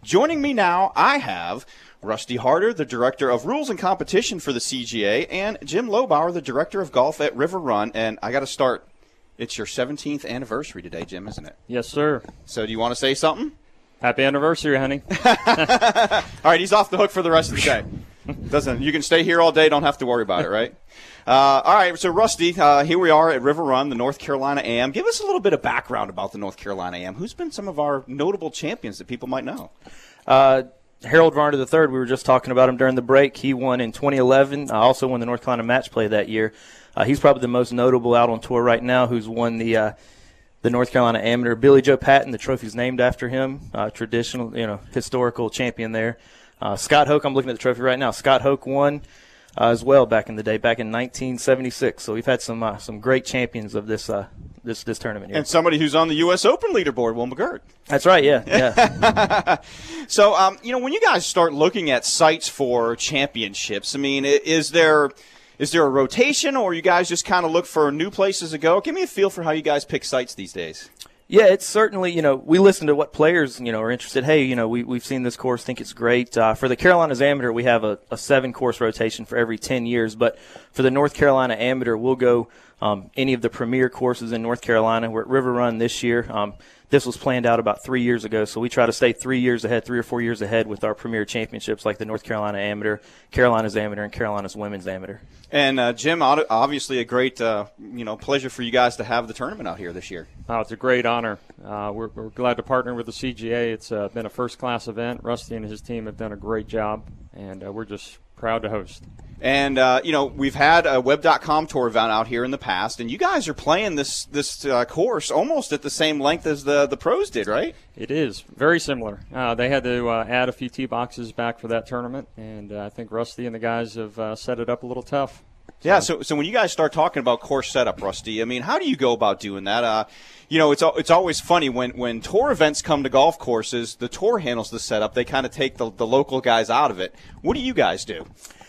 Joining me now, I have Rusty Harder, the Director of Rules and Competition for the CGA, and Jim Lobauer, the Director of Golf at River Run. And I got to start. It's your 17th anniversary today, Jim, isn't it? Yes, sir. So do you want to say something? Happy anniversary, honey. All right, he's off the hook for the rest of the day. You can stay here all day. Don't have to worry about it, right? All right, so Rusty, here we are at River Run, the North Carolina AM. Give us a little bit of background about the North Carolina AM. Who's been some of our notable champions that people might know? Harold Varner III, we were just talking about him during the break. He won in 2011. Also won the North Carolina Match Play that year. He's probably the most notable out on tour right now who's won the North Carolina Amateur. Billy Joe Patton, the trophy's named after him, traditional, historical champion there. Scott Hoke, I'm looking at the trophy right now. Scott Hoke won as well back in the day, back in 1976. So we've had some great champions of this tournament here. And somebody who's on the U.S. Open leaderboard, Will McGirt. That's right, yeah. So, when you guys start looking at sites for championships, I mean, is there a rotation, or you guys just kind of look for new places to go? Give me a feel for how you guys pick sites these days. Yeah, it's certainly, we listen to what players, are interested. Hey, we've seen this course, think it's great. For the Carolinas Amateur, we have a 7-course rotation for every 10 years. But for the North Carolina Amateur, we'll go any of the premier courses in North Carolina. We're at River Run this year. This was planned out about 3 years ago, so we try to stay 3 or 4 years ahead with our premier championships like the North Carolina Amateur, Carolinas Amateur, and Carolinas Women's Amateur. And, Jim, obviously a great, pleasure for you guys to have the tournament out here this year. Oh, it's a great honor. We're glad to partner with the CGA. It's been a first-class event. Rusty and his team have done a great job, and we're just proud to host. And, we've had a Web.com tour event out here in the past, and you guys are playing this course almost at the same length as the pros did, right? It is. Very similar. They had to add a few tee boxes back for that tournament, and I think Rusty and the guys have set it up a little tough. Yeah, so when you guys start talking about course setup, Rusty, I mean, how do you go about doing that? It's always funny when tour events come to golf courses, the tour handles the setup. They kind of take the local guys out of it. What do you guys do?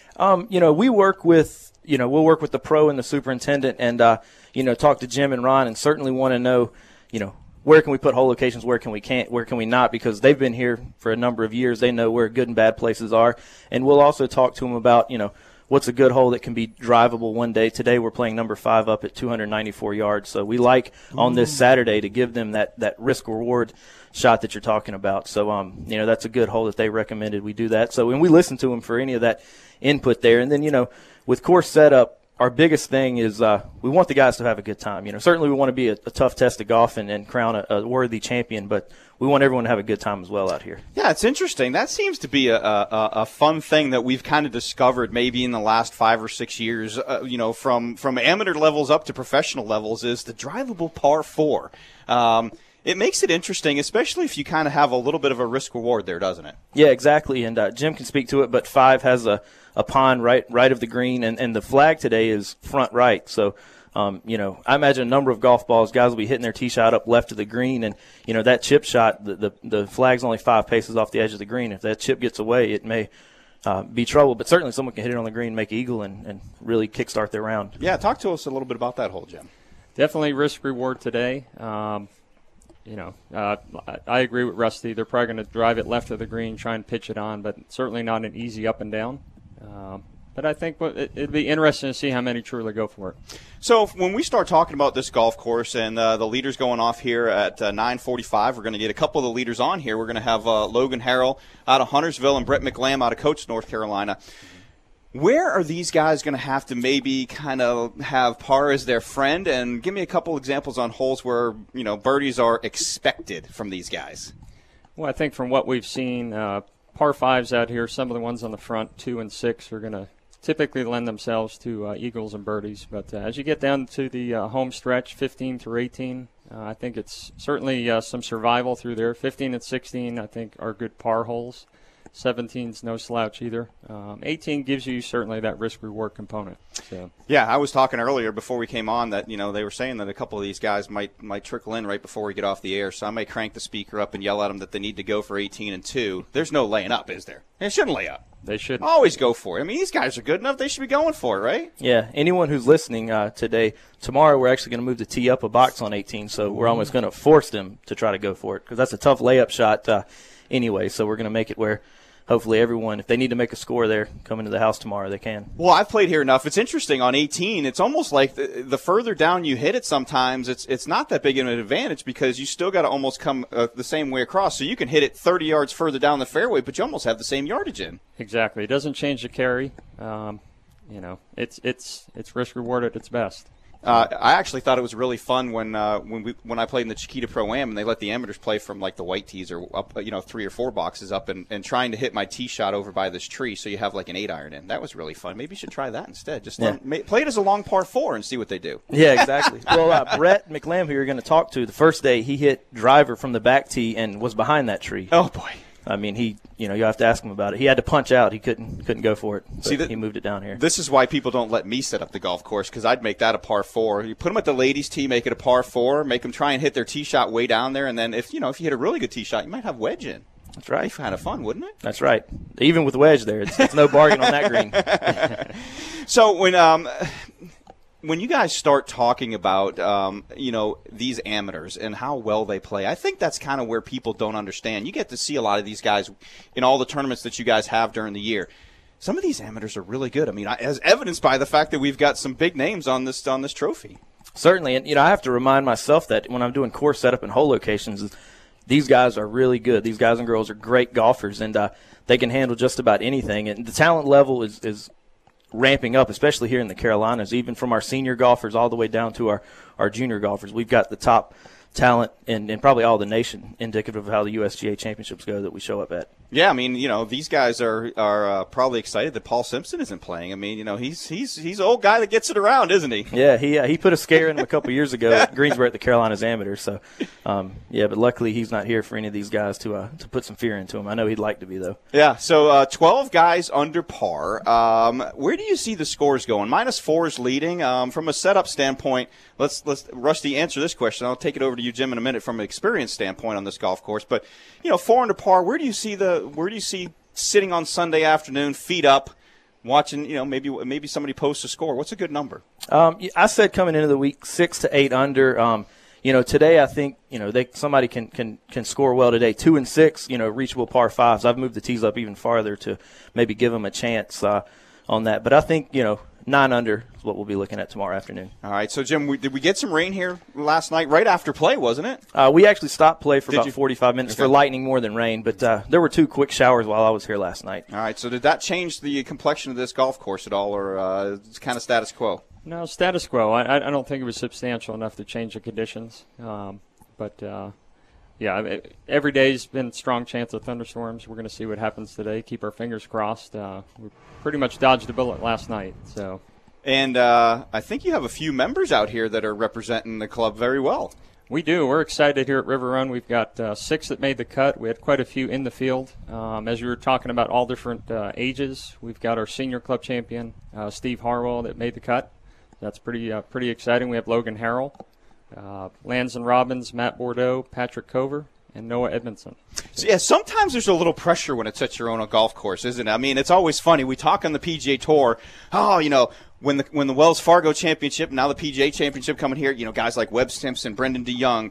We work with, we'll work with the pro and the superintendent and, talk to Jim and Ron and certainly want to know, where can we put hole locations, where can we not, because they've been here for a number of years. They know where good and bad places are. And we'll also talk to them about, what's a good hole that can be drivable one day. Today we're playing number 5 up at 294 yards. So we like on this Saturday to give them that risk-reward shot that you're talking about. So, that's a good hole that they recommended we do that. So when we listen to them for any of that input there. And then, with course setup, our biggest thing is we want the guys to have a good time. Certainly we want to be a tough test of golf and crown a worthy champion, but we want everyone to have a good time as well out here. Yeah, it's interesting. That seems to be a fun thing that we've kind of discovered maybe in the last 5 or 6 years, from amateur levels up to professional levels, is the drivable par 4. It makes it interesting, especially if you kind of have a little bit of a risk reward there, doesn't it? Yeah, exactly. And Jim can speak to it, but 5 has a pond right of the green, and the flag today is front right. So, I imagine a number of golf balls, guys will be hitting their tee shot up left of the green, and, that chip shot, the flag's only 5 paces off the edge of the green. If that chip gets away, it may be trouble, but certainly someone can hit it on the green, make eagle, and really kickstart their round. Yeah, talk to us a little bit about that hole, Jim. Definitely risk-reward today. I agree with Rusty. They're probably going to drive it left of the green, try and pitch it on, but certainly not an easy up and down. But I think it'd be interesting to see how many truly go for it. So when we start talking about this golf course and the leaders going off here at 9:45, we're going to get a couple of the leaders on here. We're going to have Logan Harrell out of Huntersville and Brett McLam out of Coates, North Carolina. Where are these guys going to have to maybe kind of have par as their friend? And give me a couple examples on holes where, birdies are expected from these guys. Well, I think from what we've seen, par 5s out here, some of the ones on the front, 2 and 6, are going to typically lend themselves to eagles and birdies. But as you get down to the home stretch, 15 through 18, I think it's certainly some survival through there. 15 and 16, I think, are good par holes. 17's no slouch either. 18 gives you certainly that risk-reward component. So. Yeah, I was talking earlier before we came on that, they were saying that a couple of these guys might trickle in right before we get off the air, so I may crank the speaker up and yell at them that they need to go for 18 and 2. There's no laying up, is there? They shouldn't lay up. They should always go for it. I mean, these guys are good enough. They should be going for it, right? Yeah, anyone who's listening tomorrow we're actually going to move the tee up a box on 18, so we're almost going to force them to try to go for it because that's a tough layup shot. anyway. So we're going to make it where hopefully everyone, if they need to make a score there, come into the house tomorrow, they can. Well, I've played here enough. It's interesting on 18. It's almost like the further down you hit it sometimes, it's not that big of an advantage because you still got to almost come the same way across. So you can hit it 30 yards further down the fairway, but you almost have the same yardage in. Exactly. It doesn't change the carry. It's risk-reward at its best. I actually thought it was really fun when I played in the Chiquita Pro-Am and they let the amateurs play from like the white tees or up 3 or 4 boxes up and trying to hit my tee shot over by this tree so you have like an 8-iron in. That was really fun. Maybe you should try that instead. Just play it as a long par 4 and see what they do. Yeah, exactly. Well, Brett McLam, who you're going to talk to, the first day he hit driver from the back tee and was behind that tree. Oh boy. I mean, you have to ask him about it. He had to punch out. He couldn't go for it. He moved it down here. This is why people don't let me set up the golf course because I'd make that a par 4. You put them at the ladies' tee, make it a par 4, make them try and hit their tee shot way down there, and then if you hit a really good tee shot, you might have wedge in. That's right. Kind of fun, wouldn't it? That's right. Even with wedge there, it's no bargain on that green. So when you guys start talking about, these amateurs and how well they play, I think that's kind of where people don't understand. You get to see a lot of these guys in all the tournaments that you guys have during the year. Some of these amateurs are really good. I mean, as evidenced by the fact that we've got some big names on this trophy. Certainly, and I have to remind myself that when I'm doing course setup and hole locations, these guys are really good. These guys and girls are great golfers, and they can handle just about anything. And the talent level is ramping up, especially here in the Carolinas, even from our senior golfers all the way down to our junior golfers. We've got the top talent in probably all the nation, indicative of how the USGA championships go that we show up at. Yeah, I mean, these guys are probably excited that Paul Simpson isn't playing. I mean, he's an old guy that gets it around, isn't he? Yeah, he put a scare in him a couple years ago at Greensboro at the Carolinas Amateurs. So, but luckily he's not here for any of these guys to put some fear into him. I know he'd like to be, though. Yeah, so 12 guys under par. Where do you see the scores going? -4 is leading. From a setup standpoint, let's Rusty answer this question. I'll take it over to you, Jim, in a minute from an experience standpoint on this golf course. But 4 under par. Where do you see sitting on Sunday afternoon, feet up, watching? Maybe somebody posts a score. What's a good number? I said coming into the week 6 to 8 under. Today I think somebody can score well today. 2 and 6, reachable par 5s. I've moved the tees up even farther to maybe give them a chance on that. But I think 9 under is what we'll be looking at tomorrow afternoon. All right. So, Jim, did we get some rain here last night right after play, wasn't it? We actually stopped play for about 45 minutes for lightning more than rain, but there were 2 quick showers while I was here last night. All right. So did that change the complexion of this golf course at all, or it's kind of status quo? No, status quo. I don't think it was substantial enough to change the conditions. Every day's been a strong chance of thunderstorms. We're going to see what happens today. Keep our fingers crossed. We pretty much dodged a bullet last night. So, and I think you have a few members out here that are representing the club very well. We do. We're excited here at River Run. We've got 6 that made the cut. We had quite a few in the field. As you were talking about all different ages, we've got our senior club champion, Steve Harwell, that made the cut. That's pretty exciting. We have Logan Harrell, Lanson Robbins, Matt Bordeaux, Patrick Cover, and Noah Edmondson. So, yeah, sometimes there's a little pressure when it's at your own golf course, isn't it? I mean, it's always funny. We talk on the PGA Tour, when the Wells Fargo Championship, now the PGA Championship coming here, guys like Webb Simpson, Brendan DeYoung,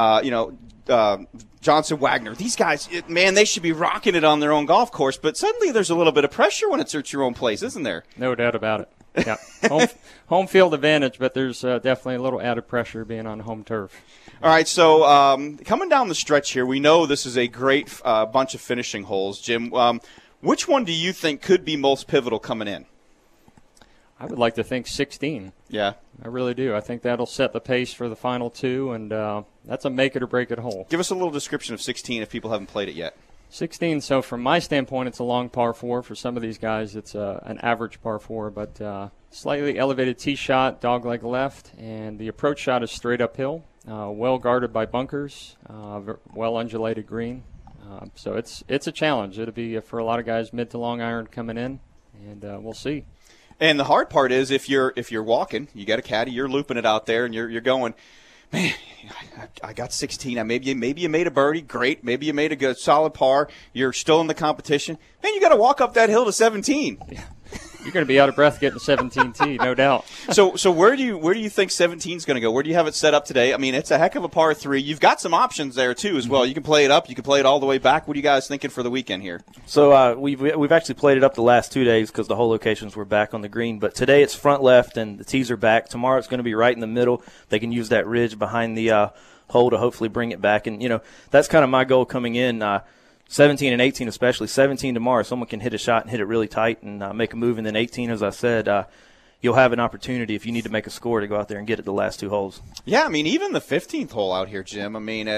Johnson Wagner, these guys, they should be rocking it on their own golf course, but suddenly there's a little bit of pressure when it's at your own place, isn't there? No doubt about it. Yeah, home field advantage, but there's definitely a little added pressure being on home turf. All right, so coming down the stretch here, we know this is a great bunch of finishing holes. Jim, which one do you think could be most pivotal coming in? I would like to think 16. Yeah. I really do. I think that'll set the pace for the final 2, and that's a make-it-or-break-it hole. Give us a little description of 16 if people haven't played it yet. 16, so from my standpoint, it's a long par 4. For some of these guys, it's an average par 4, but slightly elevated tee shot, dogleg left, and the approach shot is straight uphill, well guarded by bunkers, well undulated green. So it's a challenge. It'll be, for a lot of guys, mid to long iron coming in, and we'll see. And the hard part is if you're walking, you got a caddy, you're looping it out there, and you're going, man, I got 16. Maybe you made a birdie, great. Maybe you made a good solid par. You're still in the competition. Man, you got to walk up that hill to 17. You're going to be out of breath getting 17T, no doubt. So where do you think 17 is going to go? Where do you have it set up today? I mean, it's a heck of a par 3. You've got some options there too as well. You can play it up. You can play it all the way back. What are you guys thinking for the weekend here? So we've actually played it up the last 2 days because the hole locations were back on the green. But today it's front left and the tees are back. Tomorrow it's going to be right in the middle. They can use that ridge behind the hole to hopefully bring it back. And, that's kind of my goal coming in. 17 and 18 especially. 17 tomorrow, someone can hit a shot and hit it really tight and make a move. And then 18, as I said, you'll have an opportunity if you need to make a score to go out there and get it the last 2 holes. Yeah, I mean, even the 15th hole out here, Jim, I mean,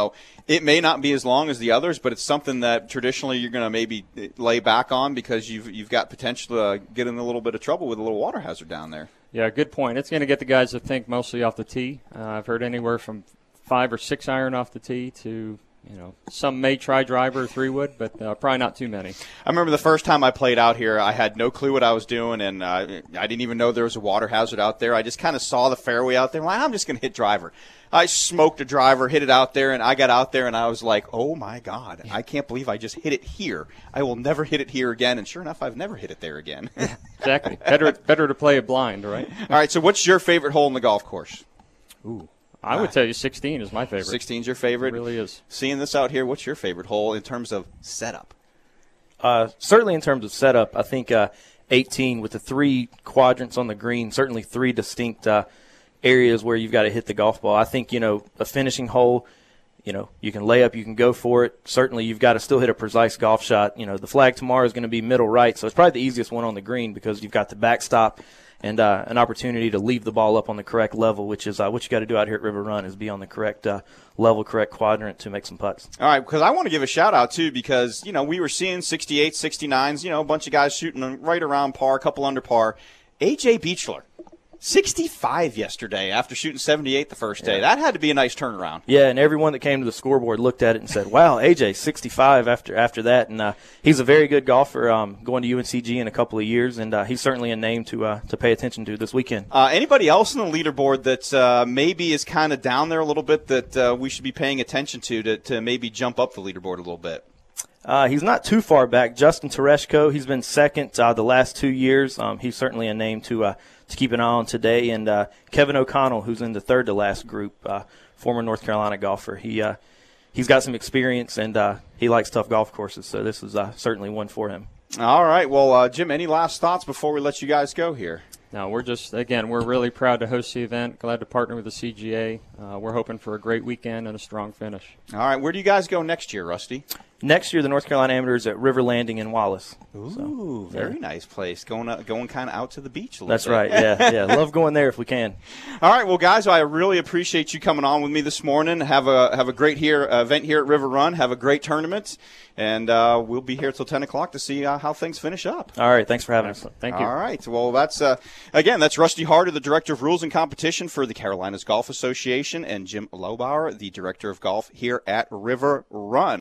it may not be as long as the others, but it's something that traditionally you're going to maybe lay back on because you've got potential to get in a little bit of trouble with a little water hazard down there. Yeah, good point. It's going to get the guys to think mostly off the tee. I've heard anywhere from 5 or 6 iron off the tee to – some may try driver or 3-wood, but probably not too many. I remember the first time I played out here, I had no clue what I was doing, and I didn't even know there was a water hazard out there. I just kind of saw the fairway out there. I'm just going to hit driver. I smoked a driver, hit it out there, and I got out there, and I was like, oh, my God, I can't believe I just hit it here. I will never hit it here again, and sure enough, I've never hit it there again. Exactly. Better to play it blind, right? All right, so what's your favorite hole in the golf course? Ooh. I would tell you 16 is my favorite. 16's your favorite? It really is. Seeing this out here, what's your favorite hole in terms of setup? Certainly in terms of setup, I think 18 with the 3 quadrants on the green, certainly 3 distinct areas where you've got to hit the golf ball. I think, a finishing hole, you can lay up, you can go for it. Certainly you've got to still hit a precise golf shot. The flag tomorrow is going to be middle right, so it's probably the easiest one on the green because you've got the backstop and an opportunity to leave the ball up on the correct level, which is what you got to do out here at River Run is be on the correct level, correct quadrant to make some putts. All right, because I want to give a shout-out, too, because, we were seeing 68s, 69s, a bunch of guys shooting right around par, a couple under par. A.J. Beechler, 65 yesterday after shooting 78 the first day. That had to be a nice turnaround. Yeah, and everyone that came to the scoreboard looked at it and said, wow, AJ, 65 after that. And he's a very good golfer going to UNCG in a couple of years, and he's certainly a name to pay attention to this weekend. Anybody else on the leaderboard that maybe is kind of down there a little bit that we should be paying attention to maybe jump up the leaderboard a little bit? He's not too far back. Justin Tereshko, he's been second the last 2 years. He's certainly a name to keep an eye on today. And Kevin O'Connell, who's in the third to last group, former North Carolina golfer. He's got some experience, and he likes tough golf courses, so this is certainly one for him. All right. Well, Jim, any last thoughts before we let you guys go here? No, we're really proud to host the event, glad to partner with the CGA. We're hoping for a great weekend and a strong finish. All right. Where do you guys go next year, Rusty? Next year, the North Carolina Amateurs at River Landing in Wallace. Ooh, very nice place. Going kind of out to the beach a little That's bit. right, yeah. Love going there if we can. All right, well, guys, I really appreciate you coming on with me this morning. Have a great event here at River Run. Have a great tournament, and we'll be here till 10 o'clock to see how things finish up. All right, thanks for having us. Thank you. All right, well, that's Rusty Harder, the Director of Rules and Competition for the Carolinas Golf Association, and Jim Lobauer, the Director of Golf here at River Run.